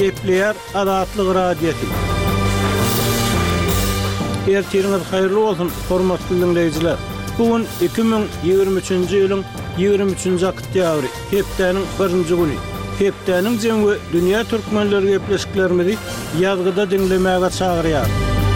Gepleyer Azatlyk radiosu. Ertiriniz hayırlı olsun, hormatly dinleyijiler. Bugün 2023-nji ýylyň 23-nji oktýabry, hepdeniň 1-nji güni. Hepdeniň jemgy dünýä türkmenleri gepleşiklerimizi ýazgyda dinlemäge çagyrýar.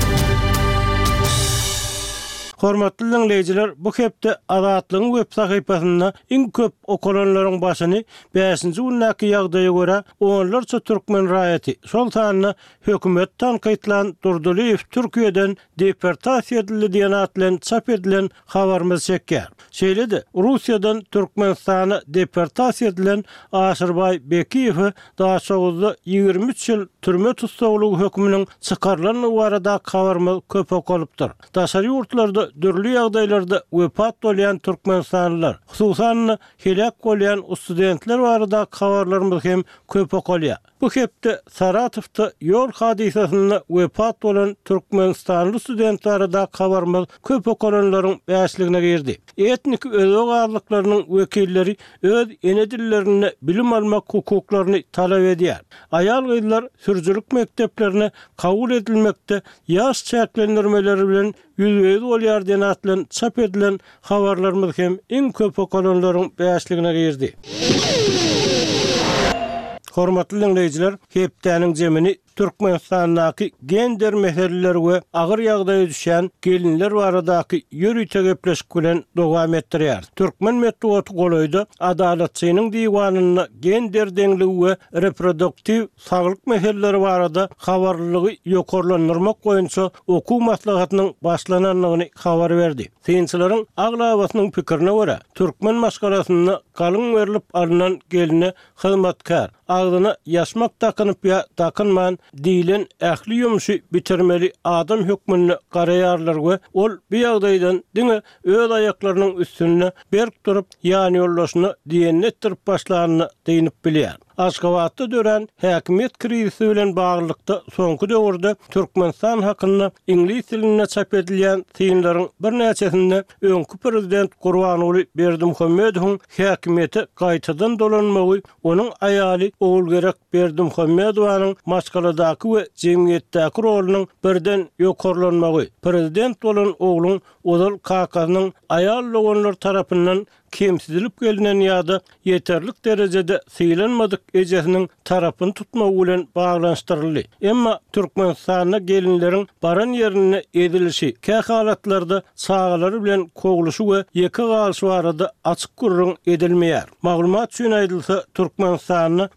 Hormatly dinleyijiler, bu hepde Azatlygyň web sahypasynda iň köp okulanlaryň başyny 5-nji günnäki ýagdaýa görä onlarça türkmen raýaty şol sanyny hökümet tanqytlan Durduliýew Türkiýeden deportasiýa edildi diýen at bilen çap edilen habarymyz çekýär. Şeýledi, Russiýadan Türkmenistana deportasiýa edilen Aşyrbay Bekiýew daha soňky 23 ýyl türme tutsagylygy hökmüniň çykarylanyny barada habarymyz köp okulypdyr. Daşary ýurtlarda dürli ýagdaýlarda wepat bolýan türkmenistanlylar, hususan helak bolýan studentler barada habarlarymyz hem köp okulýar. Bu hepde Saratowda ýol hadisasyny wepat bolan türkmenistanly studentler da habarymyz köp okulanlaryň bäşligine girdi. Etnik özök arlyklarynyň wekilleri öz ene dillerini bilim almak hukuklaryny talap edýär. Aýal gyzlar sürjülük mekteplerine kabul edilmekde, ýaş çäklendirmeleri bilen ýüzüňiz bolýar diýen at bilen çap edilen habarlarymyz hem iň köp okulanlaryň bäşligine girdi. Hormatly dinleyijiler, hepdeniň jemini Türkmenistanyň gender meseleleri we agyr ýagdaýa düşen gelinler baradaky ýürüýte gepleşik bilen dowam etdirýär. Türkmen medeniýeti golaýda adalatçynyň diýwanyny gender deňligi we reproduktiv saglyk meseleleri barada habarlylygy ýokarlandyrmak boýunça okuw maslahatynyň başlananlygyny habar berdi. Synçylaryň aglabasynyň pikirine görä, türkmen maskalasyny galyň berilip alynan geline hyzmatkar, agdyna ýaşmak takanyp ýa takynman diýilen ähli ýumuşy bitirmeli adam hökmüni garaýarlar we ol bu ýagdaýdan diňe öz aýaklarynyň üstüne berk durup ýany ýollaşyny diýen etdirip başlanyny diýinip bilýär. Aşgabatda dören häkimiýet krizisi bilen baglykda soňky döwürde Türkmenistan hakyna ingliz diline çap edilýän synlaryň bir näçesinde öňkü prezident Gurbanuly Berdimuhammedowyň häkimiýeti gaýtadan dolanmagy, onuň aýaly Owulgerek Berdimuhammedowyň maşgaladaky we jemgyýetdäki rolunyň birden ýokarlanmagy, prezident bolan ogluň Ozal Kakanyň aýal logonlar tarapyndan kemsizilip gelinen ýa-da ýeterlik derejede syýlanmadyk ejesiniň tarapyny tutmagy bilen baglanşdyryldy. Emma Türkmenistana gelinleriň baran ýerine edilişi, kähalatlarda çağalary bilen koguluşy we ýeke galyşy barada açyk gurrun edilmeýär. Maglumat üçin aýdylsa, Türkmenistana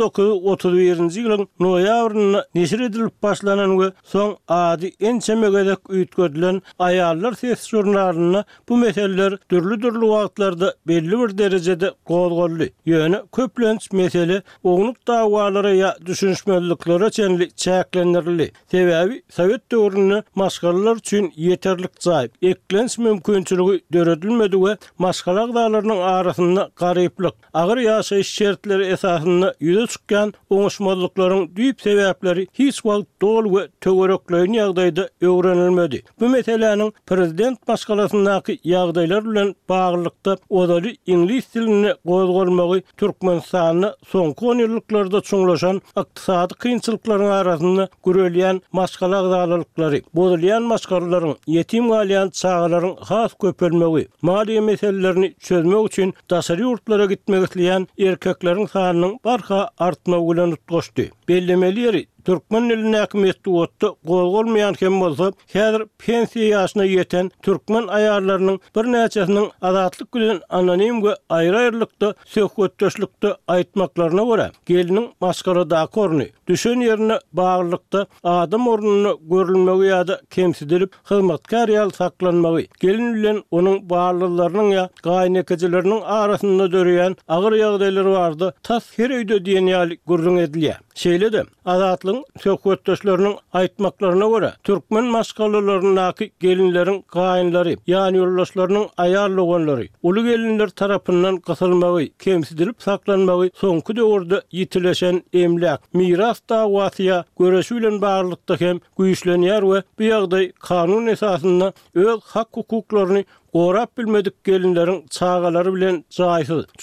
1931-nji ýylyň noýabryna neşir edilip başlanan we soň ady ençemegedek üýtgedilen aýallar ses jurnalyna bu meseleler türlü wagtlarda belli bir derejede gozgolly. Ýöne köplenç mesele oňluk dawalary ýa düşünşmezliklere çenli çäklendirildi. Sebäbi Sowet döwrüne maşgalalar üçin ýeterlik jaý, eklenç mümkinçiligi döredilmedi we maşgala agdalarynyň arasynda garyplyk, agyr ýaşaýyş şertleri esasyna ýüze çykkan oňuşmazlyklaryň düýp sebäpleri hiç wagt dol we töwerekleýän ýagdaýda öwrenilmedi. Bu meseleniň prezident maşgalasyndaky ýagdaýlar bilen baglykda odaly ingliz diline gozgolmagy Türkmenistanyny soňky 10 ýyllarda çoňlaşan ykdysady kynçylyklaryň arasynda görelýän maşgala agdalalyklary, bozulýan maşgalalaryň, ýetim galýan çağalaryň has köpelmegi, maliýe meselelerini çözmek üçin daşary ýurtlara gitmek isleýän erkekleriň sanynyň barha artmagy bilen tutuşdy. Bellemeli ýeri Türkmen elini häkimiýeti otda gozgolmaýan hem bolsa, häzir pensiýa ýaşyna ýeten türkmen aýallarynyň bir näçesiniň azatlyk bilen anonim we aýry-aýrylykda söhbetdeşlikde aýtmaklaryna görä, geliniň maşgaladaky orny, düşen ýerine baglykda adam ornuny görülmegi ýa-da kemsidilip hyzmatkar ýaly saklanmagy, gelin bilen onuň baglylarynyň ýa gaýnekejileriniň arasynda döreýän agyr ýagdaýlary bardy, tas her öýde diýen ýaly gurrun edilýär. Şeýle-de azatlyň söhbetdeşleriniň aýtmaklaryna görä, türkmen maşgalalarynyň gelinleriň gaýynlary, ýani ýoldaşlarynyň aýal logonlary, uly gelinler tarapyndan gysylmagy, kemsidilip saklanmagy soňky döwürde ýitileşen emlak, miras dawasyna göreşi bilen barlykda hem güýçlenýär we bu ýagdaý kanun esasynda öz hak hukuklaryny gorap bilmedik gelinleriň çağalary bilen jaýsyz.